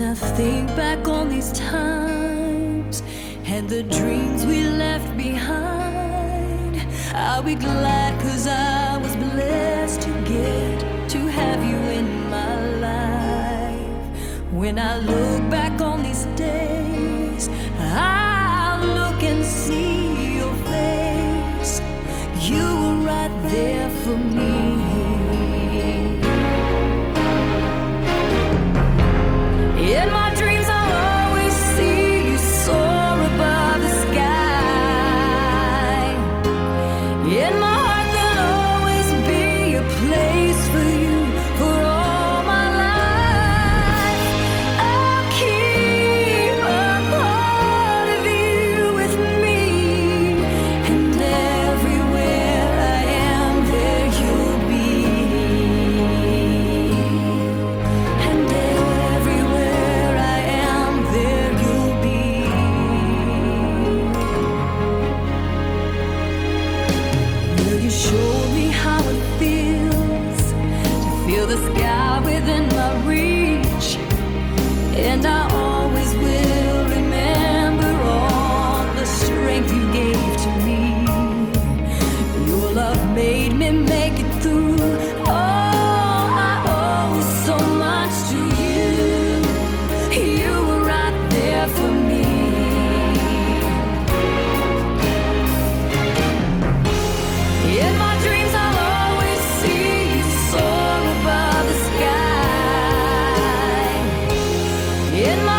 I think back on these times and the dreams we left behind, I'll be glad 'cause I was blessed to get to have you in my life. When I look back on these days, I'll look and see your face. You were right there for me. In my dreams I'll always see you soar above the sky. In my heart there'll always be a place for you for all my life. I'll keep a part of you with me, and everywhere I am there you'll be. And everywhere I am there you'll be. Will you show me how it feels to feel the sky within my reach? And I always will remember all the strength you gave to me. Your love made me make it through. Oh, I owe so much to you. You were right there for me. In my dreams I'll always see you soar above the sky. In my